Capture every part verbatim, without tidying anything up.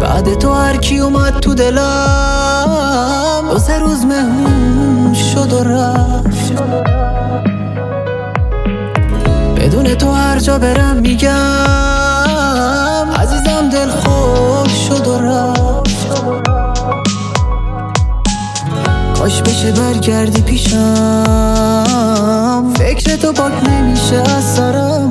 بعد تو هر کی اومد تو دلم دو سه روز مهمون شد و رفت. بدون تو هر جا برم میگم عزیزم دل خوش شد و رفت. کاش بشه برگردی پیشم، فکر تو پاک نمیشه از سرم.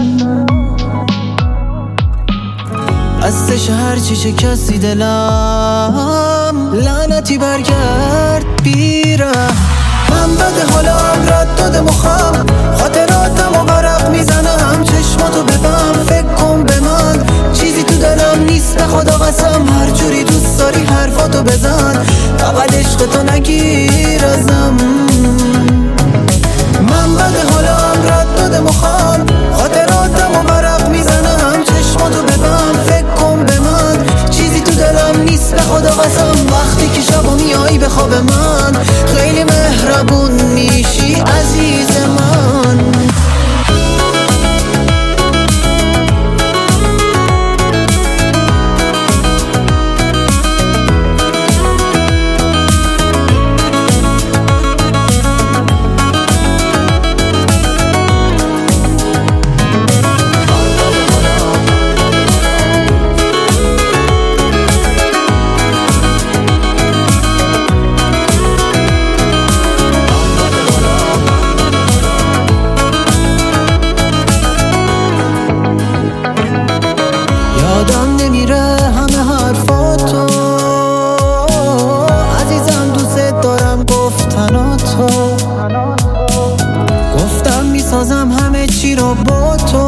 بستش هرچی شکستی دلم، لعنتی برگرد بیرم. من بده حالا هم رد داده مخم، خاطراتم و برق میزنم. چشماتو ببم فکر کن به من، چیزی تو دلم نیست به خدا قسم. هر جوری دوست داری حرفاتو بزن، فقط عشق تو نگیر ازم. من بده حالا هم رد داده مخم، خاطراتم و برق میزنم. چشماتو ببم فکر کن به من، چیزی تو دلم نیست به خدا قسم. وقتی که شبا میایی به خواب من، خیلی مهربون میشی عزیز من. یادم نمیره همه حرفاتو عزیزم، دوست دارم گفتناتو. گفتم میسازم همه چی رو با تو،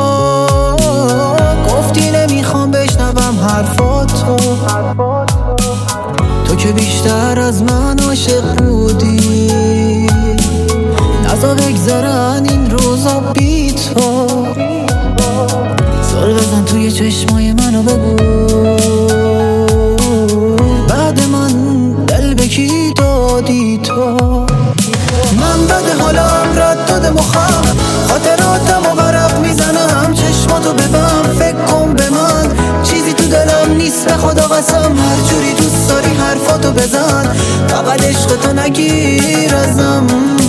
گفتی نمیخوام بشنوم حرفاتو. تو که بیشتر از من عاشق بودی، نزا بگذرن این روزا بی تو. زل بزن توی چشمای منو بگو، بعد من دل به کی دادی تو. من بده حالا هم رد داده مخم، خاطراتم و ورق میزنم. چشماتو ببم فکر کن به من، چیزی تو دلم نیست به خدا قسم. هر جوری دوست داری حرفاتو بزن، فقط عشق تو نگیر ازم.